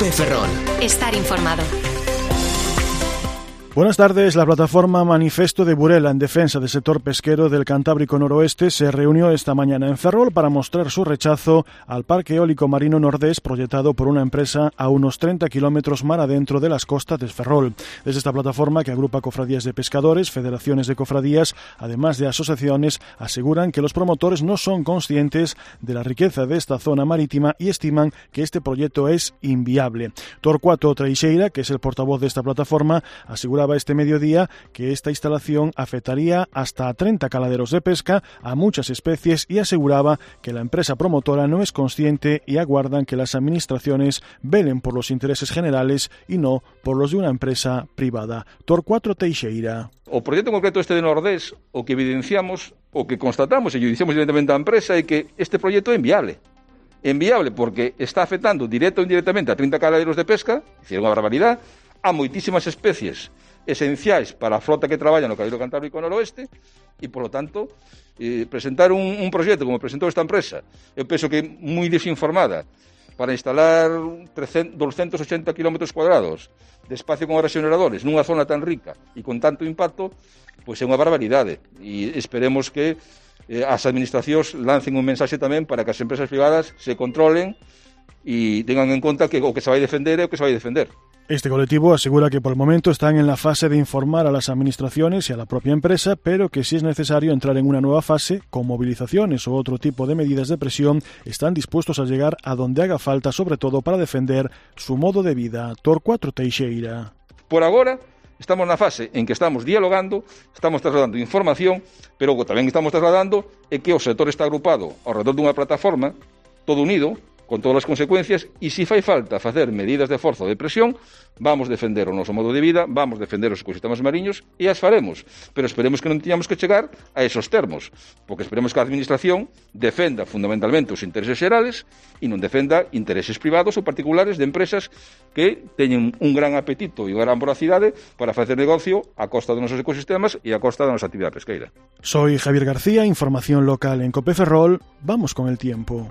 COPE Ferrol. Estar informado. Buenas tardes. La plataforma Manifesto de Burela en defensa del sector pesquero del Cantábrico Noroeste se reunió esta mañana en Ferrol para mostrar su rechazo al parque eólico marino Nordés proyectado por una empresa a unos 30 kilómetros mar adentro de las costas de Ferrol. Desde esta plataforma, que agrupa cofradías de pescadores, federaciones de cofradías, además de asociaciones, aseguran que los promotores no son conscientes de la riqueza de esta zona marítima y estiman que este proyecto es inviable. Torcuato Teixeira, que es el portavoz de esta plataforma, asegura este mediodía que esta instalación afectaría hasta a 30 caladeros de pesca, a muchas especies, y aseguraba que la empresa promotora no es consciente y aguardan que las administraciones velen por los intereses generales y no por los de una empresa privada. Torcuato Teixeira. O proxecto concreto este de Nordés, o que evidenciamos, o que constatamos, e dicimos directamente á empresa, é que este proxecto é inviable. Enviable porque está afectando directo ou indirectamente a 30 caladeros de pesca, é unha barbaridade, a moitísimas especies esenciais para a flota que traballa no Caladeiro Cantábrico Noroeste e, polo tanto, presentar un proxecto como presentou esta empresa, eu penso que moi desinformada, para instalar 280 km cuadrados de espacio con aerogeneradores nunha zona tan rica e con tanto impacto, pois é unha barbaridade. E esperemos que as administracións lancen un mensaxe tamén para que as empresas privadas se controlen e tengan en conta que o que se vai defender é o que se vai defender. Este colectivo asegura que por el momento están en la fase de informar a las administraciones y a la propia empresa, pero que si es necesario entrar en una nueva fase, con movilizaciones o otro tipo de medidas de presión, están dispuestos a llegar a donde haga falta, sobre todo para defender su modo de vida. Torcuato Teixeira. Por agora, estamos na fase en que estamos dialogando, estamos trasladando información, pero o que tamén estamos trasladando é que o sector está agrupado ao redor dunha plataforma, todo unido, con todas as consecuencias, e se fai falta facer medidas de forza ou de presión, vamos defender o noso modo de vida, vamos defender os ecosistemas mariños e as faremos, pero esperemos que non teñamos que chegar a esos termos, porque esperemos que a administración defenda fundamentalmente os intereses xerales e non defenda intereses privados ou particulares de empresas que teñen un gran apetito e unha gran voracidade para facer negocio a costa dos nosos ecosistemas e a costa da nosa actividade pesqueira. Soy Javier García, información local en COPE Ferrol. Vamos con el tiempo.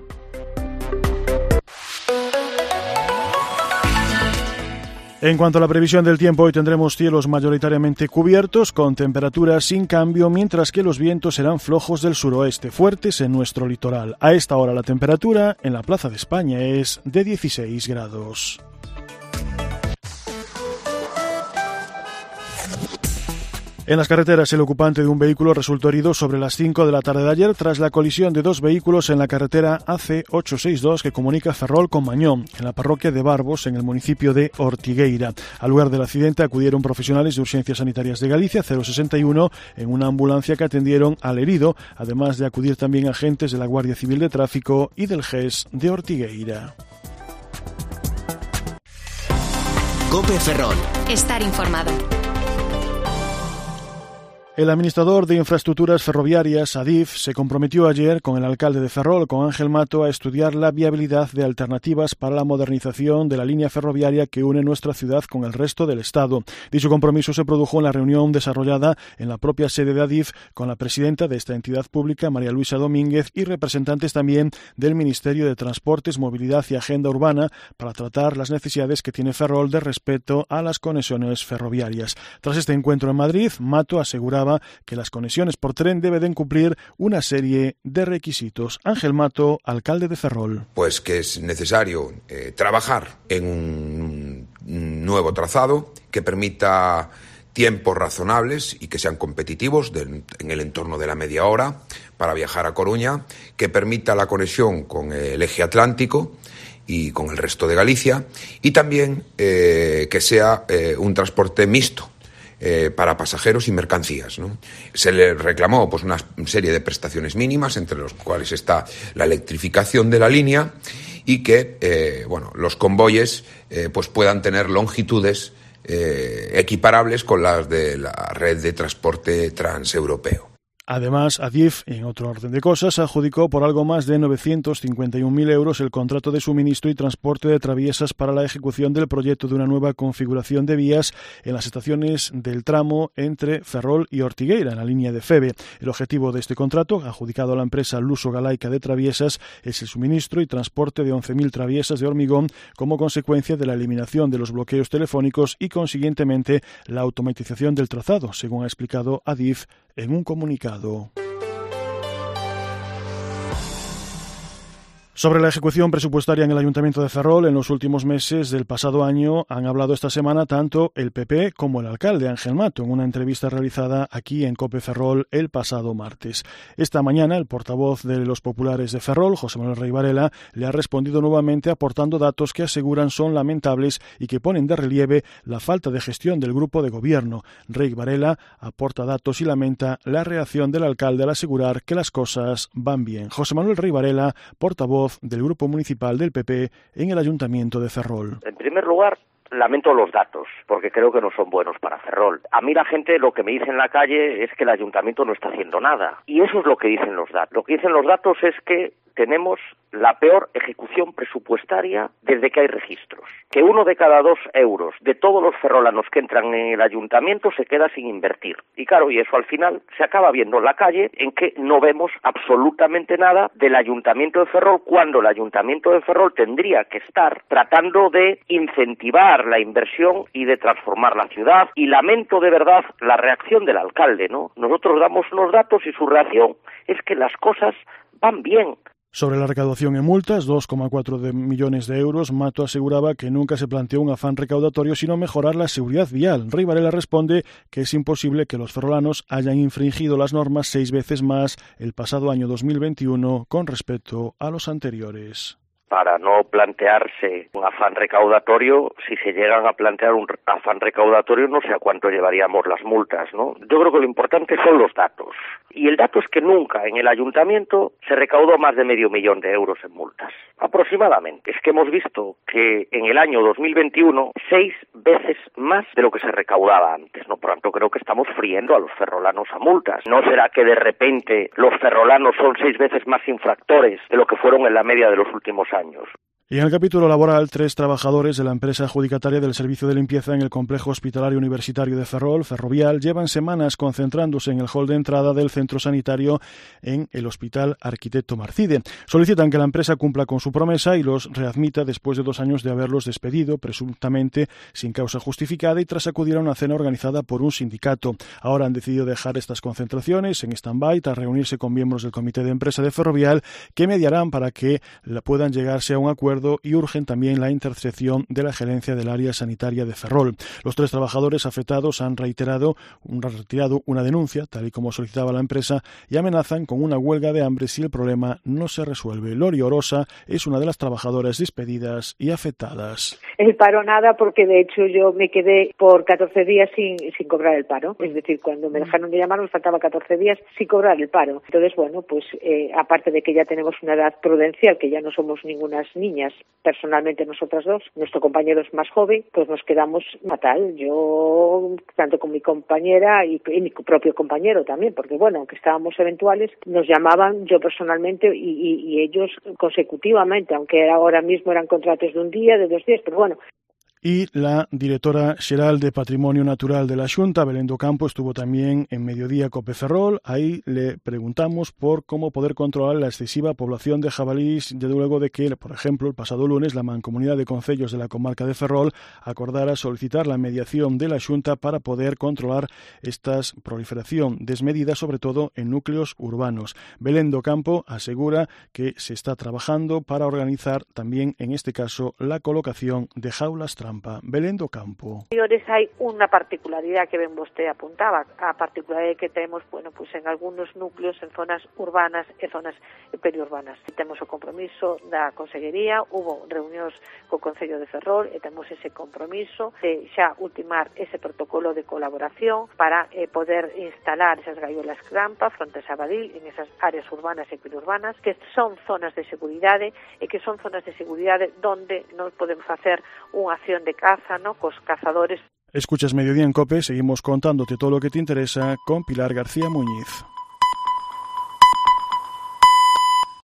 En cuanto a la previsión del tiempo, hoy tendremos cielos mayoritariamente cubiertos, con temperaturas sin cambio, mientras que los vientos serán flojos del suroeste, fuertes en nuestro litoral. A esta hora la temperatura en la Plaza de España es de 16 grados. En las carreteras, el ocupante de un vehículo resultó herido sobre las 5 de la tarde de ayer tras la colisión de dos vehículos en la carretera AC862 que comunica Ferrol con Mañón, en la parroquia de Barbos, en el municipio de Ortigueira. Al lugar del accidente acudieron profesionales de Urgencias Sanitarias de Galicia 061 en una ambulancia que atendieron al herido, además de acudir también agentes de la Guardia Civil de Tráfico y del GES de Ortigueira. COPE Ferrol. Estar informado. El administrador de infraestructuras ferroviarias, Adif, se comprometió ayer con el alcalde de Ferrol, con Ángel Mato, a estudiar la viabilidad de alternativas para la modernización de la línea ferroviaria que une nuestra ciudad con el resto del Estado. Dicho compromiso se produjo en la reunión desarrollada en la propia sede de Adif con la presidenta de esta entidad pública, María Luisa Domínguez, y representantes también del Ministerio de Transportes, Movilidad y Agenda Urbana para tratar las necesidades que tiene Ferrol de respeto a las conexiones ferroviarias. Tras este encuentro en Madrid, Mato aseguraba que las conexiones por tren deben cumplir una serie de requisitos. Ángel Mato, alcalde de Ferrol. Pues que es necesario trabajar en un nuevo trazado que permita tiempos razonables y que sean competitivos en el entorno de la media hora para viajar a Coruña, que permita la conexión con el eje atlántico y con el resto de Galicia, y también que sea un transporte mixto para pasajeros y mercancías, ¿no? Se le reclamó pues una serie de prestaciones mínimas, entre los cuales está la electrificación de la línea y que los convoyes pues puedan tener longitudes equiparables con las de la red de transporte transeuropeo. Además, Adif, en otro orden de cosas, adjudicó por algo más de 951.000 euros el contrato de suministro y transporte de traviesas para la ejecución del proyecto de una nueva configuración de vías en las estaciones del tramo entre Ferrol y Ortigueira, en la línea de Feve. El objetivo de este contrato, adjudicado a la empresa Luso Galaica de Traviesas, es el suministro y transporte de 11.000 traviesas de hormigón como consecuencia de la eliminación de los bloqueos telefónicos y, consiguientemente, la automatización del trazado, según ha explicado Adif en un comunicado. Sobre la ejecución presupuestaria en el Ayuntamiento de Ferrol, en los últimos meses del pasado año han hablado esta semana tanto el PP como el alcalde Ángel Mato en una entrevista realizada aquí en COPE Ferrol el pasado martes. Esta mañana el portavoz de los populares de Ferrol, José Manuel Rey Varela, le ha respondido nuevamente aportando datos que aseguran son lamentables y que ponen de relieve la falta de gestión del grupo de gobierno. Rey Varela aporta datos y lamenta la reacción del alcalde al asegurar que las cosas van bien. José Manuel Rey Varela, portavoz del Grupo Municipal del PP en el Ayuntamiento de Ferrol. En primer lugar, lamento los datos, porque creo que no son buenos para Ferrol. A mí la gente lo que me dice en la calle es que el Ayuntamiento no está haciendo nada. Y eso es lo que dicen los datos. Lo que dicen los datos es que tenemos la peor ejecución presupuestaria desde que hay registros. Que 1 de cada 2 euros de todos los ferrolanos que entran en el ayuntamiento se queda sin invertir. Y claro, y eso al final se acaba viendo en la calle en que no vemos absolutamente nada del ayuntamiento de Ferrol, cuando el ayuntamiento de Ferrol tendría que estar tratando de incentivar la inversión y de transformar la ciudad. Y lamento de verdad la reacción del alcalde, ¿no? Nosotros damos unos datos y su reacción es que las cosas van bien. Sobre la recaudación en multas, 2,4 millones de euros, Mato aseguraba que nunca se planteó un afán recaudatorio, sino mejorar la seguridad vial. Rey Varela responde que es imposible que los ferrolanos hayan infringido las normas 6 veces más el pasado año 2021 con respecto a los anteriores. Para no plantearse un afán recaudatorio, si se llegan a plantear un afán recaudatorio, no sé a cuánto llevaríamos las multas, ¿no? Yo creo que lo importante son los datos. Y el dato es que nunca en el ayuntamiento se recaudó más de 500.000 de euros en multas, aproximadamente. Es que hemos visto que en el año 2021, 6 veces más de lo que se recaudaba antes, ¿no? Por tanto, creo que estamos friendo a los ferrolanos a multas. ¿No será que de repente los ferrolanos son 6 veces más infractores de lo que fueron en la media de los últimos años? Y en el capítulo laboral, 3 trabajadores de la empresa adjudicataria del servicio de limpieza en el complejo hospitalario universitario de Ferrol, Ferrovial, llevan semanas concentrándose en el hall de entrada del centro sanitario en el Hospital Arquitecto Marcide. Solicitan que la empresa cumpla con su promesa y los readmita después de 2 años de haberlos despedido, presuntamente sin causa justificada y tras acudir a una cena organizada por un sindicato. Ahora han decidido dejar estas concentraciones en stand-by tras reunirse con miembros del comité de empresa de Ferrovial que mediarán para que puedan llegarse a un acuerdo y urgen también la intercesión de la gerencia del área sanitaria de Ferrol. Los 3 trabajadores afectados han retirado una denuncia, tal y como solicitaba la empresa, y amenazan con una huelga de hambre si el problema no se resuelve. Lori Orosa es una de las trabajadoras despedidas y afectadas. El paro nada, porque de hecho yo me quedé por 14 días sin cobrar el paro. Es decir, cuando me dejaron de llamar me faltaba 14 días sin cobrar el paro. Entonces, bueno, pues aparte de que ya tenemos una edad prudencial, que ya no somos ningunas niñas, personalmente nosotras 2, nuestro compañero es más joven, pues nos quedamos fatal. Yo, tanto con mi compañera y mi propio compañero también, porque bueno, aunque estábamos eventuales, nos llamaban, yo personalmente y ellos consecutivamente, aunque ahora mismo eran contratos de 1 día, de 2 días, pero bueno. Y la directora xeral de Patrimonio Natural de la Xunta, Belén do Campo, estuvo también en Mediodía COPE Ferrol. Ahí le preguntamos por cómo poder controlar la excesiva población de jabalíes, de luego de que, por ejemplo, el pasado lunes la Mancomunidad de Concellos de la comarca de Ferrol acordara solicitar la mediación de la Xunta para poder controlar esta proliferación desmedida, sobre todo en núcleos urbanos. Belén do Campo asegura que se está trabajando para organizar también, en este caso, la colocación de jaulas trampa. Belén do Campo. Hai unha particularidade que ben vostede apuntaba, a particularidade que temos, bueno, pues en algúns núcleos, en zonas urbanas e zonas periurbanas. Temos o compromiso da Consellería, hubo reunións co Concello de Ferrol e temos ese compromiso de xa ultimar ese protocolo de colaboración para poder instalar esas gaiolas trampa fronte a Sabadell en esas áreas urbanas e periurbanas, que son zonas de seguridade e que son zonas de seguridade donde non podemos facer unha acción de caza, ¿no?, cos cazadores. Escuchas Mediodía en COPE, seguimos contándote todo lo que te interesa con Pilar García Muñiz.